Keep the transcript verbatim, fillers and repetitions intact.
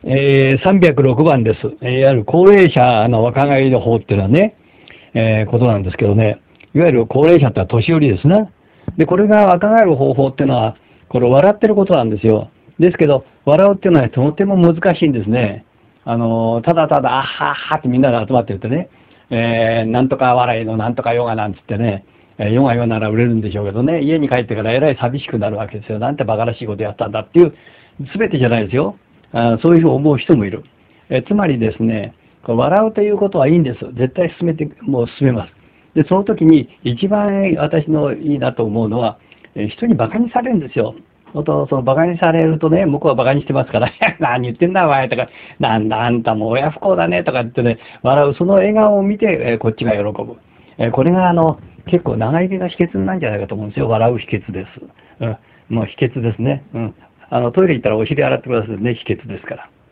えー、さんびゃくろくばんです。えーいわゆる高齢者の若返りの方っていうのはね、えーことなんですけどね、いわゆる高齢者ってのは年寄りですね。で、これが若返る方法っていうのは、これ笑ってることなんですよ。ですけど、笑うっていうのはとても難しいんですね。あのー、ただただ、あっはっはってみんなで集まってるとね、えー、なんとか笑いのなんとかヨガなんつってね、えーヨガヨガなら売れるんでしょうけどね、家に帰ってからえらい寂しくなるわけですよ。なんて馬鹿らしいことやったんだっていう、すべてじゃないですよ。あそういうふうに思う人もいる。えつまりですね、これ笑うということはいいんです。絶対進めて、もう進めます。で、その時に一番私のいいなと思うのは、え人に馬鹿にされるんですよ。ほんと、その馬鹿にされるとね、向こうは馬鹿にしてますから、何言ってんだお前とか、なんだあんたもう親不孝だねとかってね、笑う、その笑顔を見て、えこっちが喜ぶ。えこれがあの、結構長生きが秘訣なんじゃないかと思うんですよ。笑う秘訣です。うん。もう秘訣ですね。うん。あの、トイレ行ったらお尻洗ってくださいね、秘訣ですから。